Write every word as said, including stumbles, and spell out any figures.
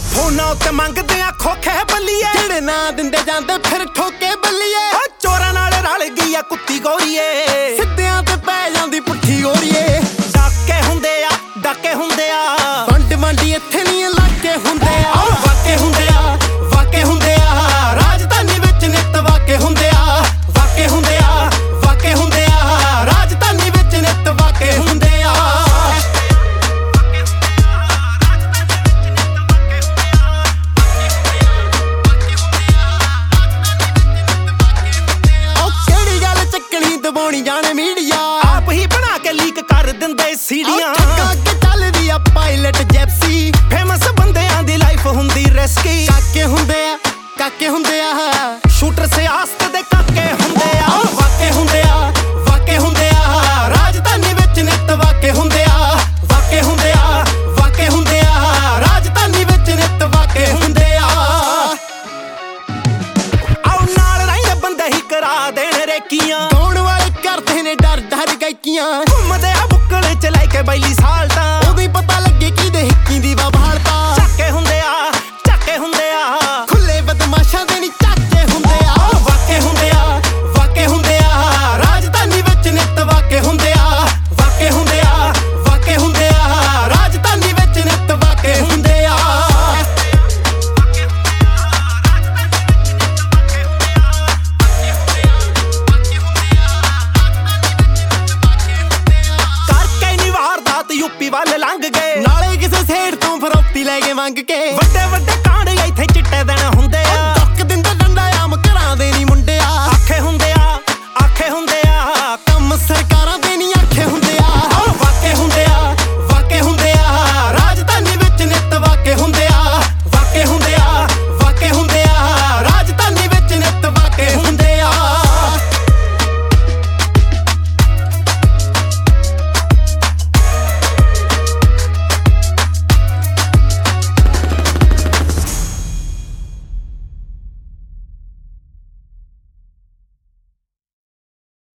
ਫੋਨਾਂ ਉੱਤੇ ਮੰਗਦੇ ਆ ਖੋਖੇ ਬੱਲੀਏ, ਜਿਹੜੇ ਨਾ ਦਿੰਦੇ ਜਾਂਦੇ ਫਿਰ ਠੋਕੇ ਬੱਲੀਏ। ਓ ਚੋਰਾਂ ਨਾਲ ਰਲ ਗਈ ਆ ਕੁੱਤੀ ਗੋਰੀਏ, ਸਿੱਧਿਆਂ ਤੇ ਪੈ ਜਾਂਦੀ ਪੁੱਠੀ ਗੋਰੀਏ। ਡਾਕੇ ਹੁੰਦੇ ਆ ਡਾਕੇ ਹੁੰਦੇ ਆ, ਵੰਡ ਵੰਡੀ ਇੱਥੇ ਨਹੀਂ ਇਲਾਕੇ ਹੁੰਦੇ ਆ। ਓ ਵਾਕੇ ਹੁੰਦੇ ਆ ਵਾਕੇ ਹੁੰਦੇ ਆ, ਰਾਜਧਾਨੀ ਵਿੱਚ ਨਿੱਤ ਵਾਕੇ ਹੁੰਦੇ ਆ। ਵਾਕੇ ਹੁੰਦੇ ਆ ਵਾਕੇ ਹੁੰਦੇ ਆ, ਰਾਜਧਾਨੀ ਵਿੱਚ ਨਿੱਤ ਵਾਕੇ ਹੁੰਦੇ ਆ। ਉਹ ਕਿਹੜੀ ਗੱਲ ਚੱਕਣੀ ਦਬਾਉਣੀ ਜਾਣੇ ਮੀਡੀਆ, ਆਪ ਹੀ ਬਣਾ ਕੇ ਲੀਕ ਕਰ ਦਿੰਦੇ ਸੀੜੀਆਂ। ਠੱਗਾ ਕੇ ਚੱਲਦੀ ਆ ਪਾਇਲਟ ਜੈਪਸੀ, ਫੇਮਸ ਬੰਦਿਆਂ ਦੀ ਲਾਈਫ ਹੁੰਦੀ ਰਿਸਕੀ। ਕਾਕੇ ਹੁੰਦੇ ਆ ਕਾਕੇ ਹੁੰਦੇ ਆ, ਸ਼ੂਟਰ ਸਿਆਸਤ ਦੇ ਕਾਕੇ ਹੁੰਦੇ ਆ। ਵਾਕੇ ਹੁੰਦੇ ਆ ਵਾਕੇ ਹੁੰਦੇ ਆ, ਰਾਜਧਾਨੀ ਵਿੱਚ ਨਿੱਤ ਵਾਕੇ ਹੁੰਦੇ ਆ। ਵਾਕੇ ਹੁੰਦੇ ਆ ਵਾਕੇ ਹੁੰਦੇ ਆ, ਰਾਜਧਾਨੀ ਵਿੱਚ ਨਿੱਤ ਵਾਕੇ ਹੁੰਦੇ ਆ। ਆਓ ਨਾਲ ਰਹਿੰਦੇ ਬੰਦੇ ਹੀ ਕਰਾ ਦੇਣ ਰੇਕੀਆਂ, ਗਾਉਣ ਵਾਲੇ ਕਰਦੇ ਨੇ ਡਰ ਡਰ ਗਾਇਕੀਆਂ। ਘੁੰਮਦੇ ਆ ਬੁੱਕਲ ਚ ਲੈ ਕੇ ਬੈਲੀ ਸਾਲਟਾਂ, ਉਦੋਂ ਹੀ ਪਤਾ ਲੱਗੇ ਕਿਹਦੇ ਹਿੱਕੀ ਦੀ ਬਾਬਾ